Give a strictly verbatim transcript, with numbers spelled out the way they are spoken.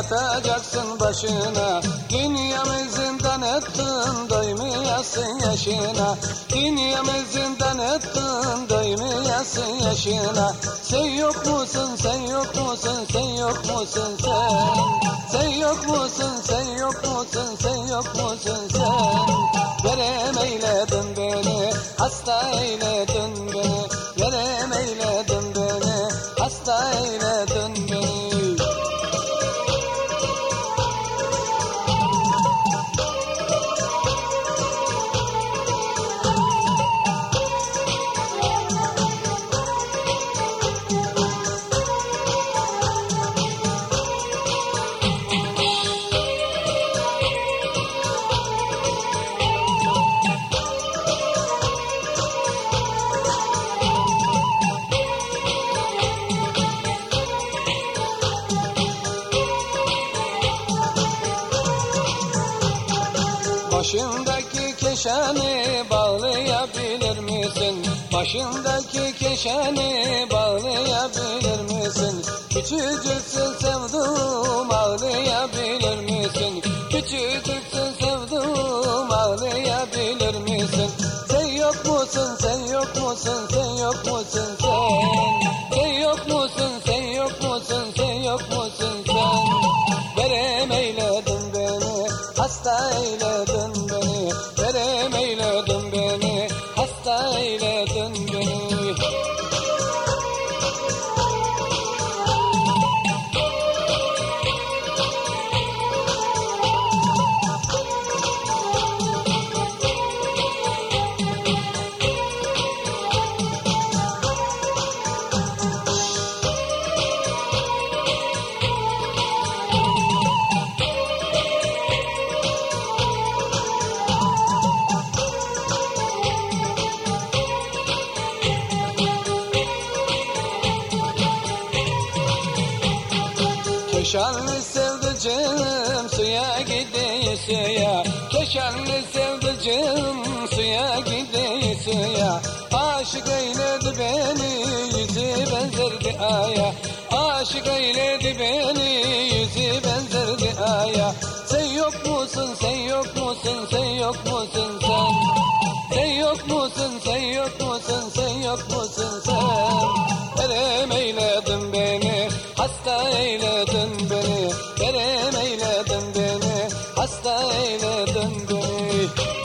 yatacaksın başına. Dünyamı zindan ettin, doymayasın yaşına. Dünyamı zindan ettin, doymayasın yaşına. Sen yok musun, sen yok musun, sen yok musun sen? Sen yok musun, sen yok musun, sen yok musun sen? Verem eyledin beni, hasta eyledin beni. Verem eyledin beni, hasta eyledin beni. Başındaki keşanı bağlayabilir misin? Başındaki keşanı bağlayabilir misin? Küçücüksün sevduğum, ağlayabilir misin? Küçücüksün sevduğum, ağlayabilir misin? Sen yok musun, sen yok musun, sen yok musun sen? Sen yok musun, sen yok musun, sen yok musun sen? Verem eyledin beni, hasta eyledin beni. Verem eyledin beni, hasta eyledin beni. Keşanlı sevdiceğim suya gideyi suya. Keşanlı sevdiceğim suya gideyi suya. Aşık eyledi beni, yüzü benzerdi aya. Aşık eyledi beni, yüzü benzerdi aya. Sen yok musun, sen yok musun, sen yok musun sen? Sen yok musun, sen yok musun, sen yok musun sen? Verem eyledin beni, hasta eyledin beni. Verem eyledin beni, hasta eyledin beni.